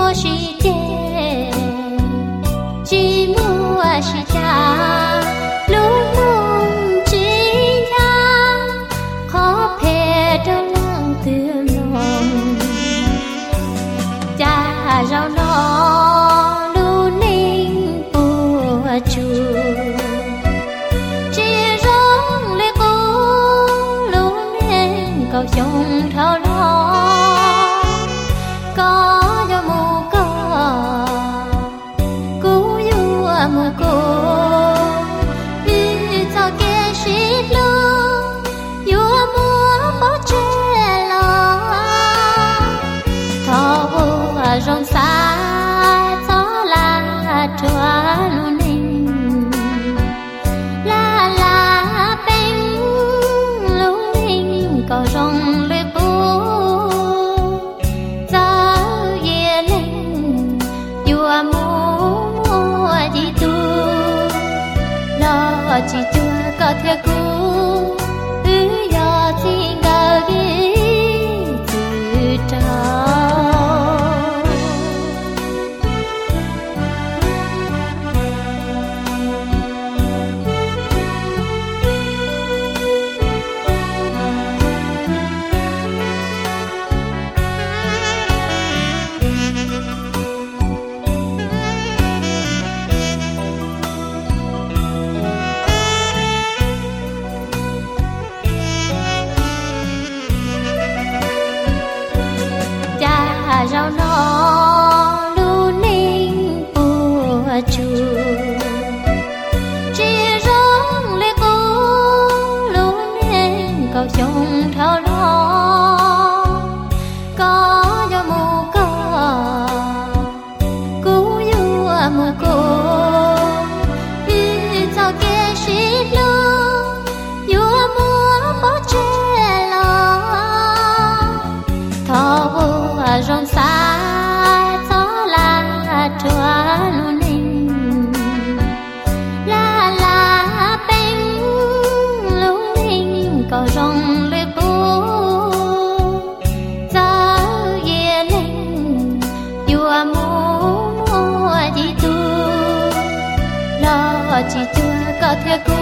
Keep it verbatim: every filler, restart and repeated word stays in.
mua xí chê chỉ mua xí cha lúc mong chỉ nhà khó phê cho lăng tương lòng cha rau nó lu ninh bùa chù chỉ rong lê cô lu ninh cầu chung thao lo có cho mù có cú yêu mù cô đi cho kia xít luôn yêu mua bỏ che lo thọ rong xa gió là chua luôn ninh la la bánh luôn ninh có rong lê bố chỉ chưa có thể cũ ư giờ chỉ ngờ ghi từ trao rau nó lu ninh bùa chù chỉ rong lê cô lu ninh cầu chung thao lo có cho mù có cú yêu mù cô đi cho kia xít luôn yêu mua bỏ che lo thọ rong xa gió là chua luôn ninh la la bánh luôn ninh có rong lê bố gió ye ninh yêu mua mua đi tu lo chỉ chưa có thể